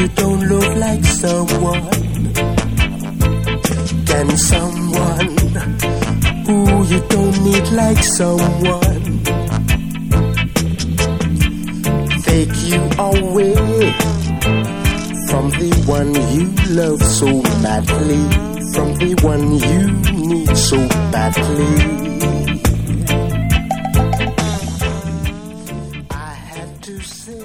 you don't love like someone? Can someone who you don't need like someone take you away from the one you love so badly, from the one you need so badly? I had to say,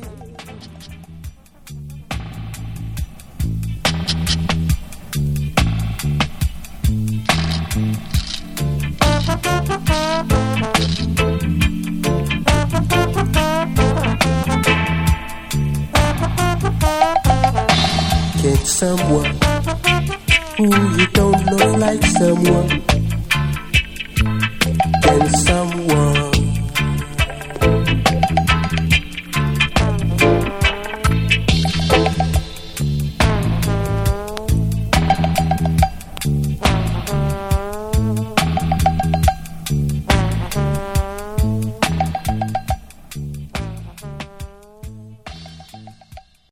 can someone who you don't love like someone? Can